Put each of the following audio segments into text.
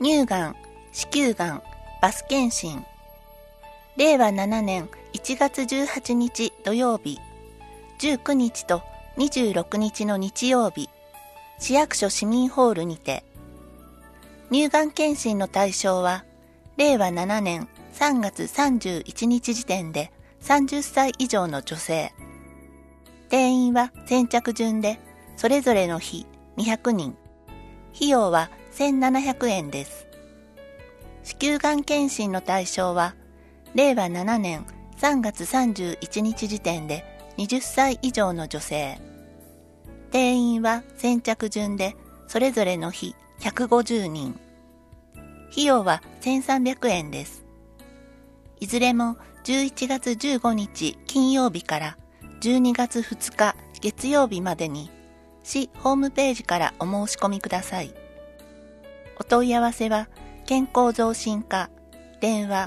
乳がん、子宮がん、バス検診。令和7年1月18日土曜日、19日と26日の日曜日、市役所市民ホールにて。乳がん検診の対象は、令和7年3月31日時点で30歳以上の女性。定員は先着順で、それぞれの日200人。費用は1700円です。子宮がん検診の対象は、令和7年3月31日時点で20歳以上の女性。定員は先着順で、それぞれの日150人。費用は1300円です。いずれも11月15日金曜日から12月2日月曜日までに、市ホームページからお申し込みください。お問い合わせは、健康増進課、電話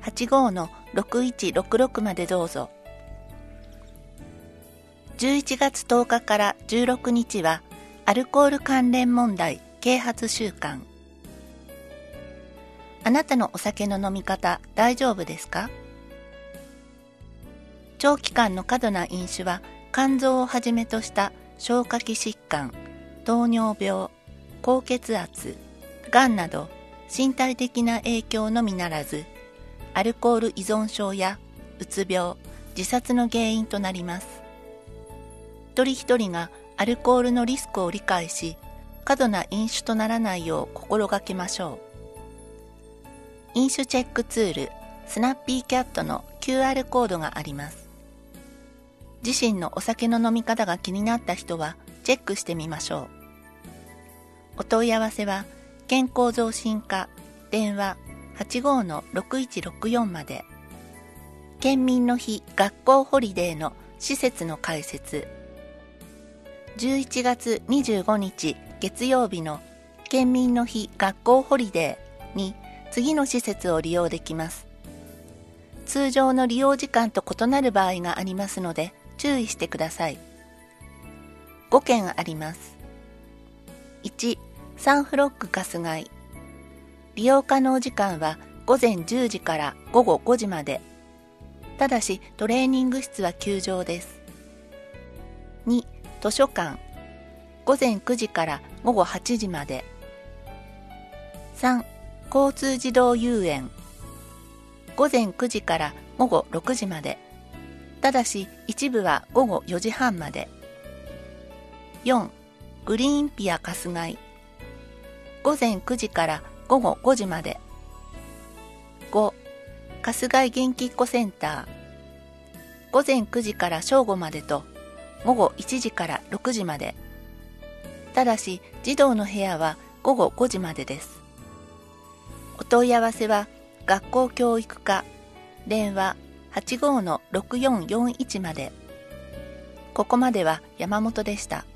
85-6166 までどうぞ。11月10日から16日は、アルコール関連問題啓発週間。あなたのお酒の飲み方大丈夫ですか？長期間の過度な飲酒は肝臓をはじめとした消化器疾患、糖尿病、高血圧、がんなど身体的な影響のみならず、アルコール依存症やうつ病、自殺の原因となります。一人一人がアルコールのリスクを理解し、過度な飲酒とならないよう心がけましょう。飲酒チェックツール、スナッピーキャットの QR コードがあります。自身のお酒の飲み方が気になった人はチェックしてみましょう。お問い合わせは、健康増進課、電話 85-6164 まで。県民の日学校ホリデーの施設の開設。11月25日月曜日の県民の日学校ホリデーに次の施設を利用できます。通常の利用時間と異なる場合がありますので注意してください。5件あります。1、サンフロック春日井。利用可能時間は午前10時から午後5時まで。ただしトレーニング室は休場です。2、図書館。午前9時から午後8時まで。3、交通自動遊園。午前9時から午後6時まで。ただし一部は午後4時半まで。4、グリーンピア春日井。午前9時から午後5時まで。5、春日井元気っ子センター。午前9時から正午までと午後1時から6時まで。ただし児童の部屋は午後5時までです。お問い合わせは学校教育課、電話 85-6441 まで。ここまでは山本でした。